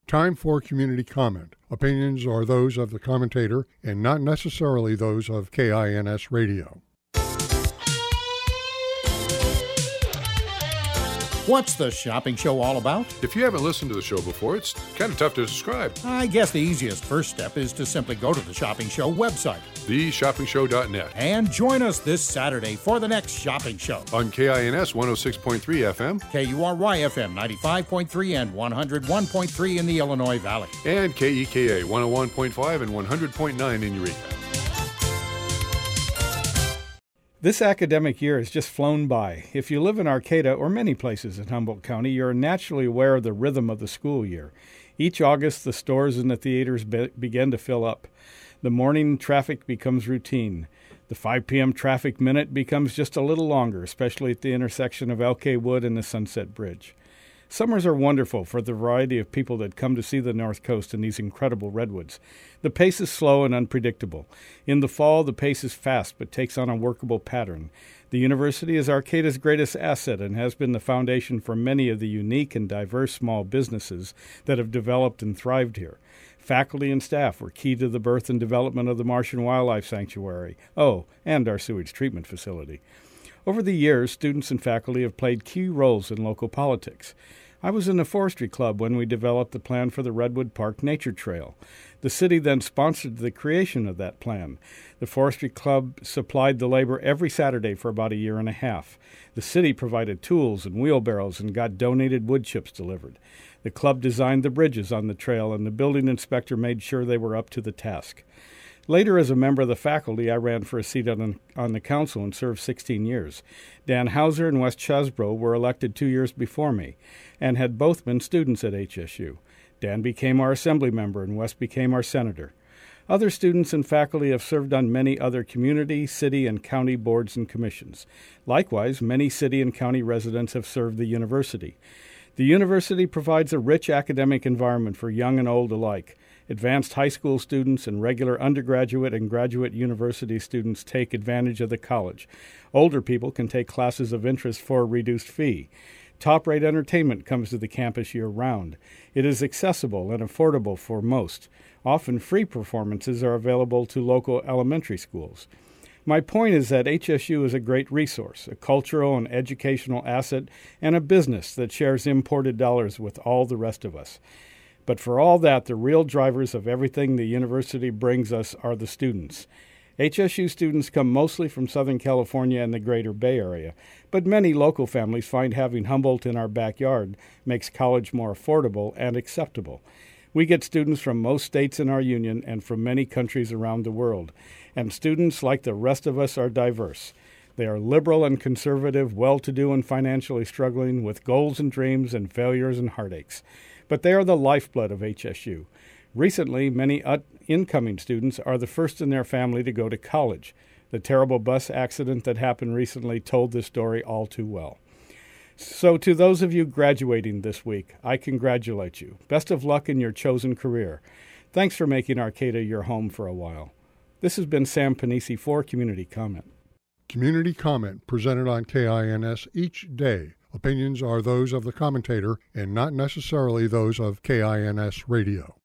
Time for community comment. Opinions are those of the commentator and not necessarily those of KINS Radio. What's the shopping show all about? If you haven't listened to the show before, it's kind of tough to describe. I guess the easiest first step is to simply go to the Shopping Show website, theshoppingshow.net, and join us this Saturday for the next shopping show. On KINS 106.3 FM, KURY FM 95.3 and 101.3 in the Illinois Valley, and KEKA 101.5 and 100.9 in Eureka. This academic year has just flown by. If you live in Arcata or many places in Humboldt County, you're naturally aware of the rhythm of the school year. Each August, the stores and the theaters begin to fill up. The morning traffic becomes routine. The 5 p.m. traffic minute becomes just a little longer, especially at the intersection of Elkay Wood and the Sunset Bridge. Summers are wonderful for the variety of people that come to see the North Coast and these incredible redwoods. The pace is slow and unpredictable. In the fall, the pace is fast but takes on a workable pattern. The university is Arcata's greatest asset and has been the foundation for many of the unique and diverse small businesses that have developed and thrived here. Faculty and staff were key to the birth and development of the Martian Wildlife Sanctuary, and our sewage treatment facility. Over the years, students and faculty have played key roles in local politics. I was in the Forestry Club when we developed the plan for the Redwood Park Nature Trail. The city then sponsored the creation of that plan. The Forestry Club supplied the labor every Saturday for about a year and a half. The city provided tools and wheelbarrows and got donated wood chips delivered. The club designed the bridges on the trail, and the building inspector made sure they were up to the task. Later, as a member of the faculty, I ran for a seat on the council and served 16 years. Dan Hauser and Wes Chesbrough were elected 2 years before me and had both been students at HSU. Dan became our assembly member and Wes became our senator. Other students and faculty have served on many other community, city, and county boards and commissions. Likewise, many city and county residents have served the university. The university provides a rich academic environment for young and old alike. Advanced high school students and regular undergraduate and graduate university students take advantage of the college. Older people can take classes of interest for a reduced fee. Top-rate entertainment comes to the campus year-round. It is accessible and affordable for most. Often free performances are available to local elementary schools. My point is that HSU is a great resource, a cultural and educational asset, and a business that shares imported dollars with all the rest of us. But for all that, the real drivers of everything the university brings us are the students. HSU students come mostly from Southern California and the Greater Bay Area, but many local families find having Humboldt in our backyard makes college more affordable and acceptable. We get students from most states in our union and from many countries around the world, and students, like the rest of us, are diverse. They are liberal and conservative, well-to-do and financially struggling, with goals and dreams and failures and heartaches. But they are the lifeblood of HSU. Recently, many incoming students are the first in their family to go to college. The terrible bus accident that happened recently told this story all too well. So to those of you graduating this week, I congratulate you. Best of luck in your chosen career. Thanks for making Arcata your home for a while. This has been Sam Panisi for Community Comment. Community comment presented on KINS each day. Opinions are those of the commentator and not necessarily those of KINS Radio.